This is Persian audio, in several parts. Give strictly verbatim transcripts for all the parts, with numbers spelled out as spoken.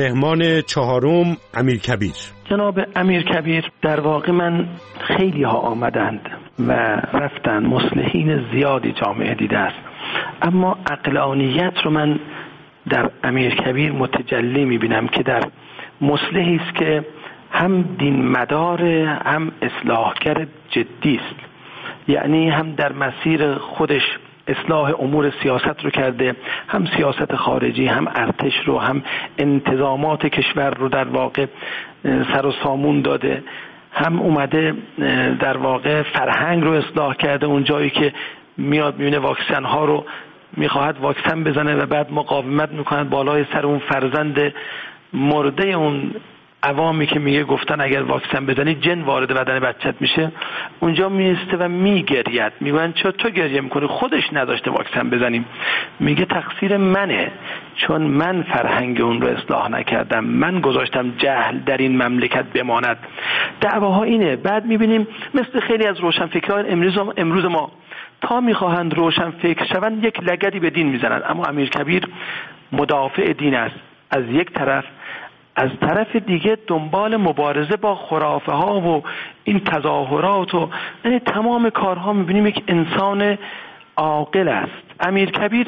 مهمان چهارم امیرکبیر. جناب امیرکبیر، در واقع من خیلی ها آمدند و رفتن، مصلحین زیادی جامعه دیده است، اما عقلانیت رو من در امیرکبیر متجلی میبینم که در مصلحی است که هم دین مدار، هم اصلاحگر جدی است. یعنی هم در مسیر خودش اصلاح امور سیاست رو کرده، هم سیاست خارجی، هم ارتش رو، هم انتظامات کشور رو در واقع سر و سامون داده، هم اومده در واقع فرهنگ رو اصلاح کرده. اون جایی که میاد میبینه واکسن ها رو میخواهد واکسن بزنه و بعد مقاومت میکنند بالای سر اون فرزند مرده اون عوامی که میگه گفتن اگر واکسن بزنی جن وارد بدن بچت میشه، اونجا میسته و میگرید. میگن چرا تو گریه میکنی؟ خودش نداشته واکسن بزنیم. میگه تقصیر منه، چون من فرهنگ اون رو اصلاح نکردم، من گذاشتم جهل در این مملکت بماند. دعواها اینه. بعد میبینیم مثل خیلی از روشنفکران امروز امروز ما تا میخواهند روشن فکر شوند یک لگدی به دین میزنند. اما امیرکبیر مدافع دین است از یک طرف، از طرف دیگه دنبال مبارزه با خرافه ها و این تظاهرات و یعنی تمام کارها میبینیم یک انسان عاقل است. امیرکبیر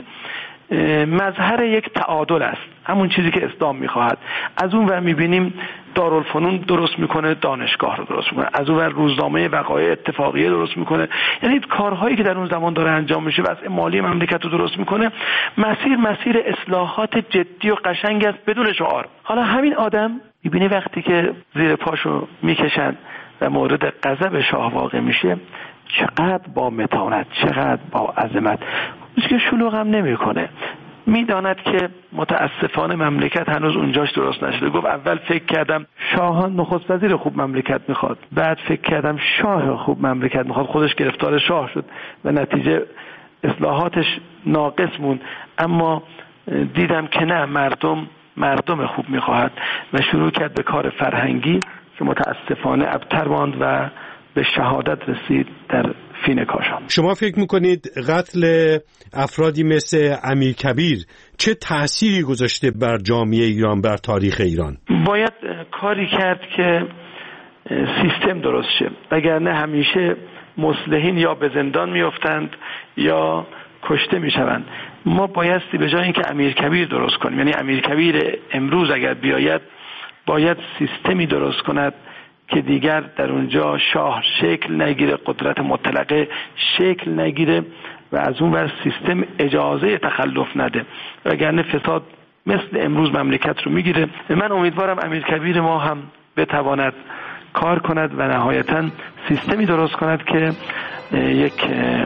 مظهر یک تعادل است، همون چیزی که اسلام میخواهد. از اون ور میبینیم دارالفنون درست میکنه، دانشگاه رو درست میکنه، از اون ور روزنامه وقایع اتفاقیه درست میکنه، یعنی کارهایی که در اون زمان داره انجام میشه، وضع مالی مملکت رو درست میکنه. مسیر مسیر اصلاحات جدی و قشنگ است بدون شعار. حالا همین آدم میبینی وقتی که زیر پاشو میکشن و مورد غضب شاه واقع میشه، چقدر با متانت، چقدر با عظمت، هیچ که شلوغ هم نمیکنه. میداند که متاسفانه مملکت هنوز اونجاش درست نشده. گفت اول فکر کردم شاهان نخست وزیر خوب مملکت میخواد، بعد فکر کردم شاه خوب مملکت میخواد، خودش گرفتار شاه شد و نتیجه اصلاحاتش ناقص موند. اما دیدم که نه، مردم مردم خوب میخواهد و شروع کرد به کار فرهنگی که متاسفانه ابتر ماند و به شهادت رسید در فین کاشان. شما فکر میکنید قتل افرادی مثل امیرکبیر چه تأثیری گذاشته بر جامعه ایران، بر تاریخ ایران؟ باید کاری کرد که سیستم درست شه، وگرنه همیشه مصلحین یا به زندان میافتند یا کشته میشوند. ما بایستی به جای اینکه امیرکبیر درست کنیم، یعنی امیرکبیر امروز اگر بیاید باید سیستمی درست کند که دیگر در اونجا شاه شکل نگیره، قدرت مطلقه شکل نگیره و از اون ور سیستم اجازه تخلف نده، وگرنه فساد مثل امروز مملکت رو میگیره. من امیدوارم امیرکبیر ما هم بتواند کار کند و نهایتاً سیستمی درست کند که یک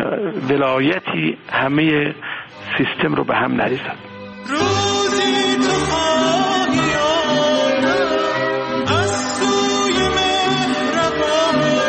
ولایتی همه سیستم رو به هم نریزد. روزی تو خواهی از سوی مهربانی،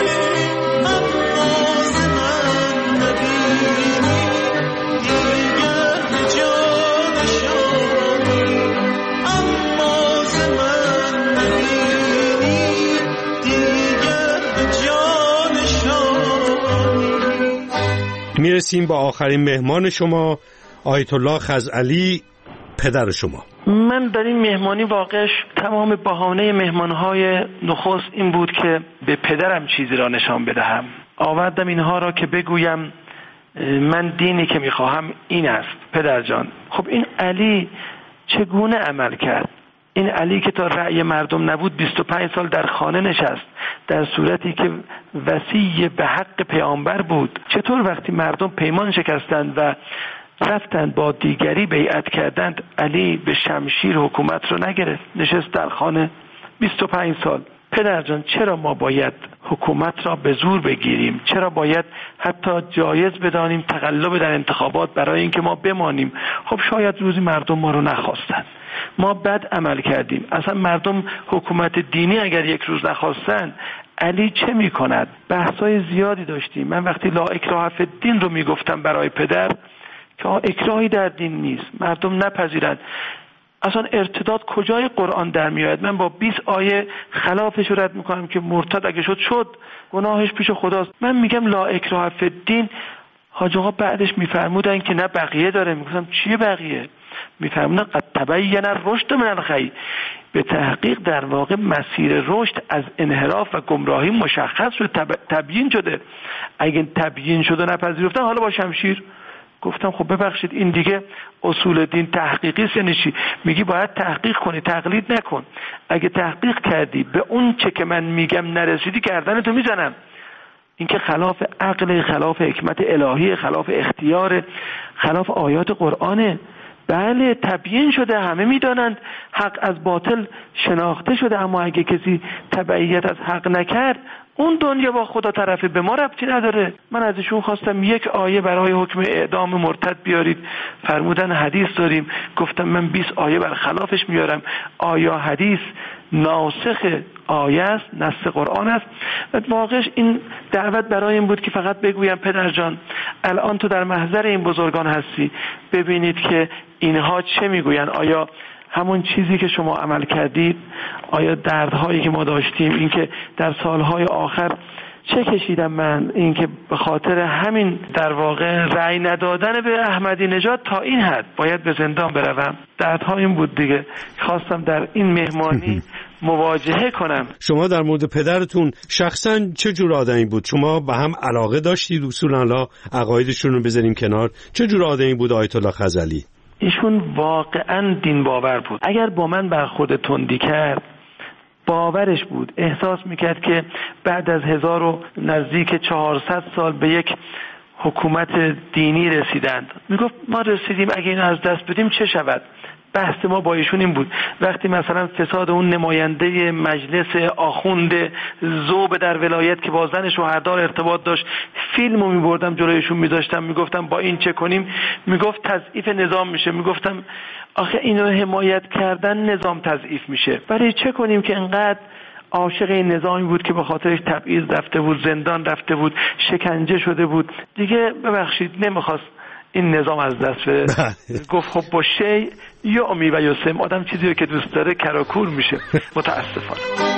اما ز من نبینی دیگر به جان شانی، اما ز من نبینی دیگر به جان شانی. میرسیم با آخرین مهمان شما، آیت الله خزعلی، پدر شما. من در این مهمانی واقعش تمام بهانه مهمانهای نخست این بود که به پدرم چیزی را نشان بدهم. آوردم اینها را که بگویم من دینی که میخواهم این است. پدر جان، خب این علی چگونه عمل کرد؟ این علی که تا رأی مردم نبود بیست و پنج سال در خانه نشست، در صورتی که وصی به حق پیامبر بود. چطور وقتی مردم پیمان شکستند و رفتند با دیگری بیعت کردند، علی به شمشیر حکومت رو نگرفت، نشست در خانه بیست و پنج سال؟ پدر جان، چرا ما باید حکومت را به زور بگیریم؟ چرا باید حتی جایز بدانیم تقلب در انتخابات برای اینکه ما بمانیم؟ خب شاید روزی مردم ما رو نخواستند، ما بد عمل کردیم. اصلا مردم حکومت دینی اگر یک روز نخواستند، علی چه میکند؟ بحثای زیادی داشتیم. من وقتی لا اکراه فی الدین رو میگفتم برای پدر که اکراهی در دین نیست، مردم نپذیرند. اصلا ارتداد کجای قرآن در میآید؟ من با بیست آیه خلافش رو رد میکنم که مرتد اگه شد شد، گناهش پیش خداست. من میگم لا اکراه فی الدین. حاج آقا بعدش میفرمودن که نه بقیه داره. میگفتم چیه بقیه؟ میفهمن قد تبین الرشد من الغی، به تحقیق در واقع مسیر رشد از انحراف و گمراهی مشخص شده، تب... تبیین شده. اگه تبیین شده نپذیرفتن حالا با شمشیر. گفتم خب ببخشید این دیگه اصول دین تحقیقی است یعنی چی؟ میگی باید تحقیق کنی، تقلید نکن. اگه تحقیق کردی به اون چه که من میگم نرسیدی گردنتو میزنم. این که خلاف عقل، خلاف حکمت الهی، خلاف اختیار، خلاف آیات قرآنه. بله تبیین شده، همه میدانند حق از باطل شناخته شده، اما اگه کسی تبعیت از حق نکرد اون دنیا با خدا طرفه، به ما ربطی نداره. من ازشون خواستم یک آیه برای حکم اعدام مرتد بیارید، فرمودن حدیث داریم. گفتم من بیست آیه برخلافش میارم. آیا حدیث ناسخ آیه است، نص قرآن است؟ و واقعش این دعوت برای این بود که فقط بگویم پدر جان الان تو در محضر این بزرگان هستی، ببینید که اینها چه میگوین. آیا همون چیزی که شما عمل کردید، آیا دردهایی که ما داشتیم، این که در سالهای آخر چه کشیدم من، این که به خاطر همین در واقع رأی ندادن به احمدی نژاد تا این حد باید به زندان بروم، دردها این بود دیگه. خواستم در این مهمانی مواجهه کنم. شما در مورد پدرتون شخصا چه جور آدمی بود؟ شما به هم علاقه داشتید؟ اصولا عقایدشون رو بذاریم کنار، چه جور آدمی بود آیت الله خزعلی؟ ایشون واقعا دین باور بود. اگر با من برخورد تندی کرد باورش بود، احساس میکرد که بعد از هزار و نزدیک چهارصد سال به یک حکومت دینی رسیدند. میگفت ما رسیدیم، اگه اینو از دست بدیم چه شود؟ بحث ما با ایشون این بود. وقتی مثلا فساد اون نماینده مجلس آخوند ذوب در ولایت که با زن شوهردار ارتباط داشت، فیلمو میبردم جلویشون میذاشتم، میگفتم با این چه کنیم؟ میگفت تضعیف نظام میشه. میگفتم آخه اینو حمایت کردن نظام تضعیف میشه، برای چه کنیم که انقدر عاشق این نظامی بود که به خاطرش تبعیض رفته بود، زندان رفته بود، شکنجه شده بود. دیگه ببخشید نمیخواست این نظام از دست بره. گفت خب با شی یا امی و یاسم، آدم چیزی رو که دوست داره کراکور میشه. متاسفانه.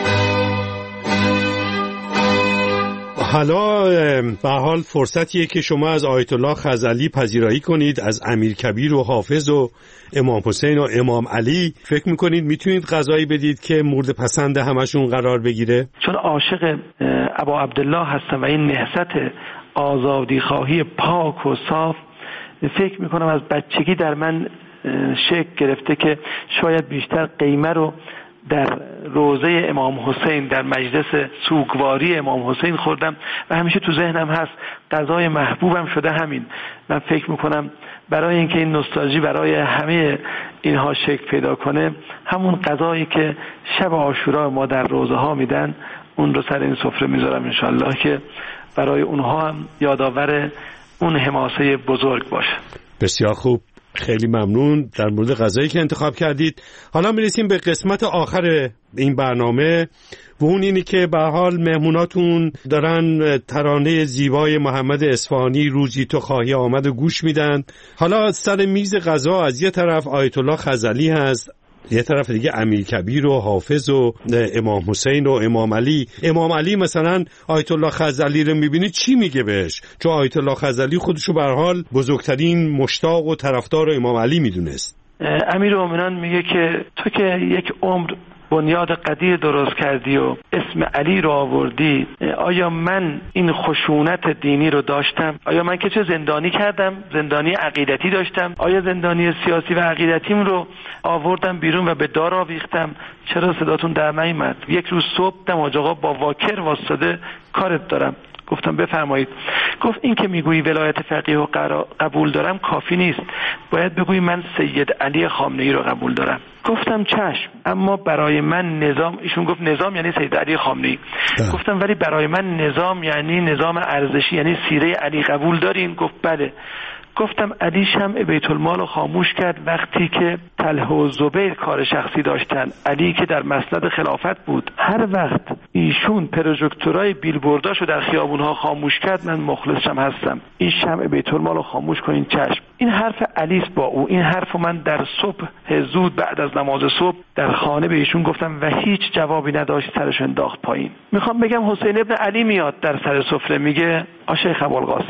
حالا به حال فرصتیه که شما از آیت الله خزعلی پذیرایی کنید، از امیرکبیر و حافظ و امام حسین و امام علی. فکر میکنید میتونید غذایی بدید که مورد پسند همشون قرار بگیره؟ چون عاشق ابا عبدالله هستم و این نهضت آزادی خواهی پاک و صاف فکر میکنم از بچگی در من شکل گرفته که شاید بیشتر قیمه رو در روضه امام حسین، در مجلس سوگواری امام حسین خوردم و همیشه تو ذهنم هست. غذای محبوبم شده همین. من فکر میکنم برای اینکه این نوستالژی برای همه اینها شکل پیدا کنه، همون غذایی که شب عاشورا ما در روضه ها میدن، اون رو سر این سفره میذارم انشالله که برای اونها هم یادآور اون حماسه بزرگ باشه. بسیار خوب، خیلی ممنون در مورد غذایی که انتخاب کردید. حالا میرسیم به قسمت آخر این برنامه و اون اینی که به حال مهموناتون دارن ترانه زیبای محمد اصفهانی روزی تو خواهی آمد و گوش میدن. حالا سر میز غذا از یه طرف آیت الله خزعلی هست، یه طرف دیگه امیرکبیر و حافظ و امام حسین و امام علی. امام علی مثلا آیت الله خزعلی رو میبینی چی میگه بهش؟ چون آیت الله خزعلی خودشو به هر حال بزرگترین مشتاق و طرفدار امام علی میدونست. امیرالمومنین میگه که تو که یک عمر بنیاد قدیر درست کردی و اسم علی رو آوردی، آیا من این خشونت دینی رو داشتم؟ آیا من که چه زندانی کردم؟ زندانی عقیدتی داشتم؟ آیا زندانی سیاسی و عقیدتیم رو آوردم بیرون و به دار آویختم؟ چرا صداتون در نیامد؟ یک روز صبح دم حاج آقا با واکر واسطه کارت دارم. گفتم بفرمایید. گفت این که میگویی ولایت فقیه و قبول دارم کافی نیست، باید بگویی من سید علی خامنه‌ای رو قبول دارم. گفتم چشم، اما برای من نظام، ایشون گفت نظام یعنی سید علی خامنه‌ای. گفتم ولی برای من نظام یعنی نظام ارزشی، یعنی سیره علی قبول دارین؟ گفت بله. گفتم علی شمع بیت المال رو خاموش کرد وقتی که طلحه و زبیر کار شخصی داشتن. علی که در مسند خلافت بود، هر وقت ایشون پروژکتورای بیلبورداشو در خیابونها خاموش کرد من مخلصشم هستم. این شمع بیت المال رو خاموش کنین چشم. این حرف علی است با او. این حرفو من در صبح زود بعد از نماز صبح در خانه به ایشون گفتم و هیچ جوابی نداشت، سرش انداخت پایین. میخوام بگم حسین ابن علی میاد در سر سفره میگه آ شیخ ابوالقاسم،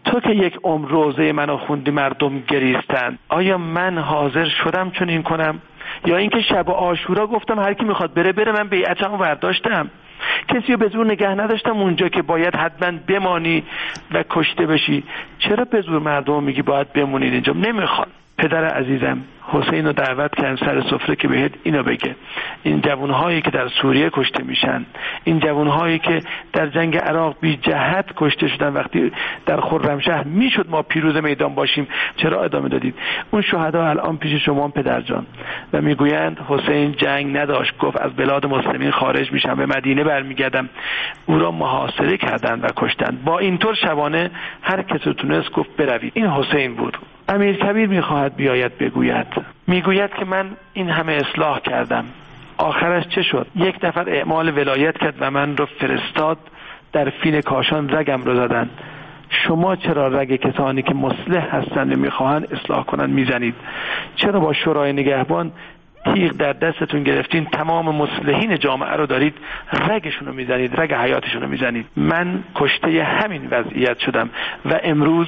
تو که یک عمر روزه منو خوندی مردم گریستند، آیا من حاضر شدم چون این کنم؟ یا اینکه شب عاشورا گفتم هر کی میخواد بره بره، من بیعتمو برداشتم، کسی رو به زور نگه نداشتم اونجا که باید حتما بمانی و کشته بشی. چرا به زور مردم میگی باید بمونید اینجا؟ نمیخوان. پدر عزیزم حسین رو دعوت کردم سر سفره که بهت اینو بگه، این جوانهایی که در سوریه کشته میشن، این جوانهایی که در جنگ عراق بی جهت کشته شدن، وقتی در خرمشهر میشد ما پیروز میدان باشیم چرا ادامه دادید؟ اون شهدا الان پیش شما پدر جان و میگویند حسین جنگ نداشت، گفت از بلاد مسلمین خارج میشم به مدینه برمیگردم، او را محاصره کردند و کشتند. با اینطور شبانه هر کسی تونست گفت بروید. این حسین بود. امیرکبیر میخواهد بیاید بگوید، میگوید که من این همه اصلاح کردم، آخرش چه شد؟ یک نفر اعمال ولایت کرد و من رو فرستاد در فین کاشان رگم رو زدن. شما چرا رگ کسانی که مصلح هستند میخواهند اصلاح کنند میزنید؟ چرا با شورای نگهبان تیغ در دستتون گرفتین، تمام مصلحین جامعه رو دارید رگشون رو میزنید، رگ حیاتشون رو میزنید؟ من کشته همین وضعیت شدم و امروز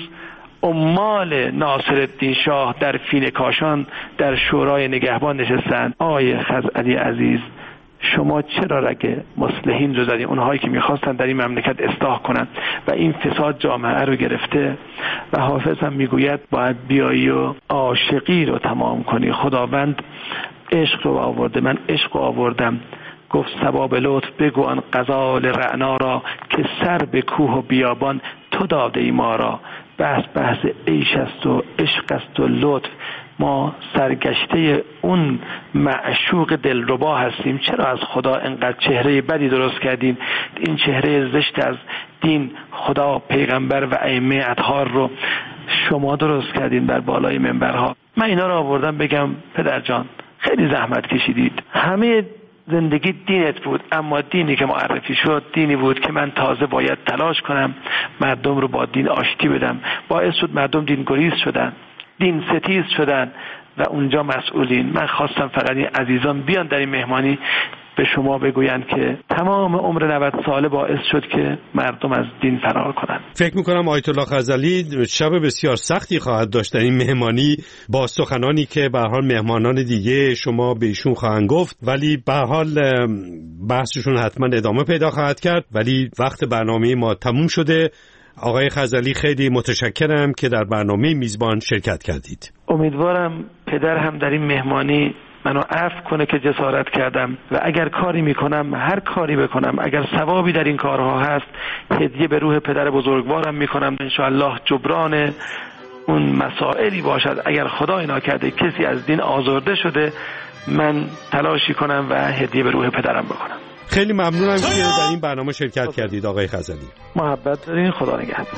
عمال ناصرالدین شاه در فین کاشان در شورای نگهبان نشستند. آقای خزعلی عزیز، شما چرا رگ مصلحین رو زدید؟ اونهایی که میخواستن در این مملکت اصلاح کنند و این فساد جامعه رو گرفته. و حافظ هم میگوید باید بیایی و عاشقی رو تمام کنی. خداوند عشق رو آورده، من عشق رو آوردم. گفت صبا به لطف بگو آن غزال رعنا را، که سر به کوه و بیابان تو داده ای ما را. بحث بحث عیش است و عشق است و لطف، ما سرگشته اون معشوق دلربا هستیم. چرا از خدا انقدر چهره بدی درست کردین؟ این چهره زشت از دین، خدا، پیغمبر و ائمه اطهار رو شما درست کردین در بالای منبرها. من اینا رو آوردم بگم پدر جان خیلی زحمت کشیدید، همه زندگی دینت بود، اما دینی که معرفی شد دینی بود که من تازه باید تلاش کنم مردم رو با دین آشتی بدم. باعث شد مردم دین گریز شدن، دین ستیز شدن و اونجا مسئولین. من خواستم فقط این عزیزان بیان در این مهمانی به شما بگویند که تمام عمر نود ساله باعث شد که مردم از دین فرار کنند. فکر میکنم آیت الله خزعلی شب بسیار سختی خواهد داشت در این مهمانی با سخنانی که به هر حال مهمانان دیگه شما به ایشون خواهند گفت، ولی به هر حال بحثشون حتما ادامه پیدا خواهد کرد. ولی وقت برنامه ما تموم شده. آقای خزعلی خیلی متشکرم که در برنامه میزبان شرکت کردید. امیدوارم پدر هم در این مهمانی منو عفو کنه که جسارت کردم و اگر کاری میکنم، هر کاری بکنم، اگر ثوابی در این کارها هست هدیه به روح پدر بزرگوارم میکنم. انشاءالله جبران اون مسائلی باشد اگر خدای ناکرده کسی از دین آزرده شده، من تلاشی کنم و هدیه به روح پدرم بکنم. خیلی ممنونم که در این برنامه شرکت کردید آقای خزعلی. محبت دارین، خدا نگهدار.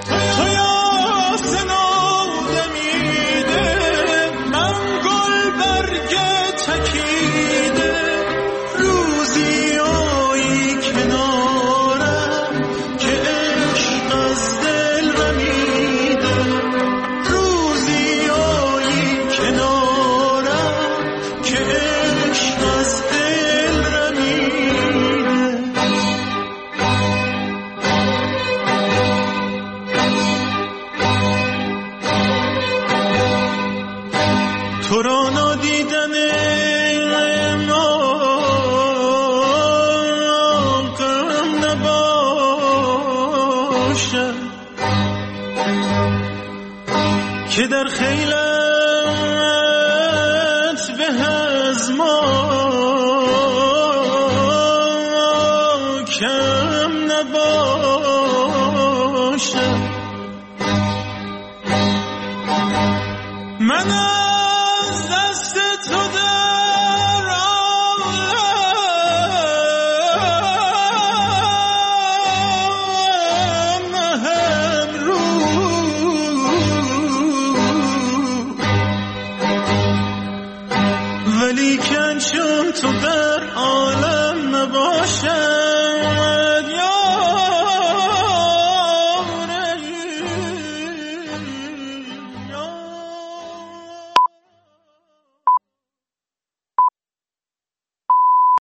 تو را نادیدن ما غم نباشد که در خیلت به از ما کم نباشد. من